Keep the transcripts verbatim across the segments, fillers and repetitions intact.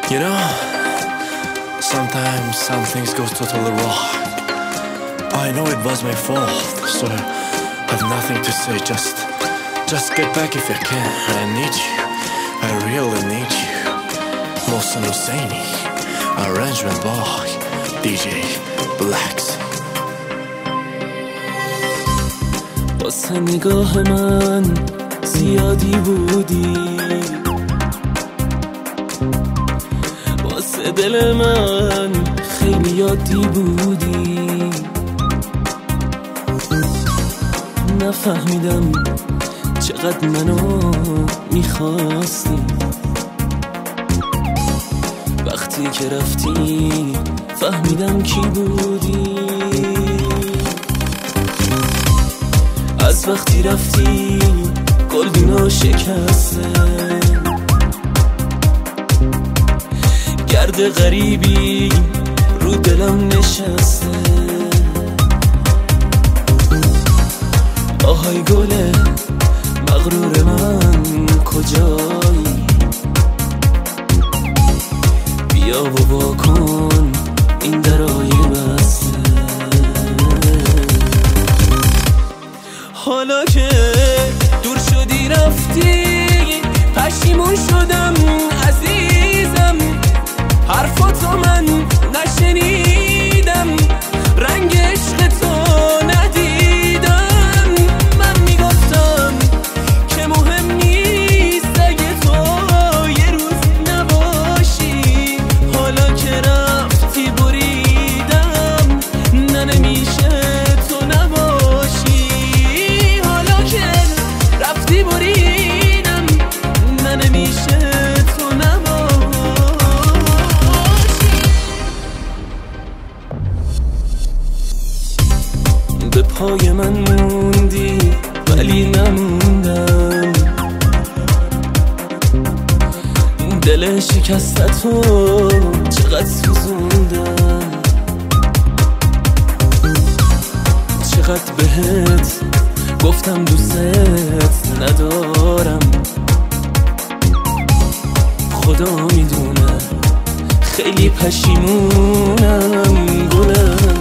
You know, sometimes some things go totally wrong. I know it was my fault, so I have nothing to say. Just, just get back if you can. I need you, I really need you. Mohsen Hosseini, arrangement by دی جی Blacks. واسه نگاه من زیادی بودی، واسه دل من خیلی یادی بودی. نفهمیدم چقدر منو میخواستی. وقتی که رفتی فهمیدم کی بودی. از وقتی رفتی قلبینا شکسته، گرد غریبی رو دلم نشسته. آهای گله مغرور من کجایی؟ بیا و واکن این درای بسته. حالا که دور شدی رفتی پشیمون شدم عزیزم. حرفاتو من نشنیدم، رنگ عشق تو ندیدم. من میگفتم که مهم نیست اگه تو یه روز نباشی. حالا که رفتی بریدم نه نمیشه تو نباشی. حالا که رفتی بریدم نه نمیشه تو نباشی. به پای من موندی ولی نموندم. دل شکستتو چقدر سوزوندم. چقدر بهت گفتم دوست ندارم. خدا میدونه خیلی پشیمونم گلم.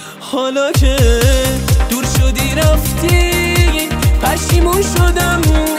حالا که دور شدی رفتی پشیمون شدم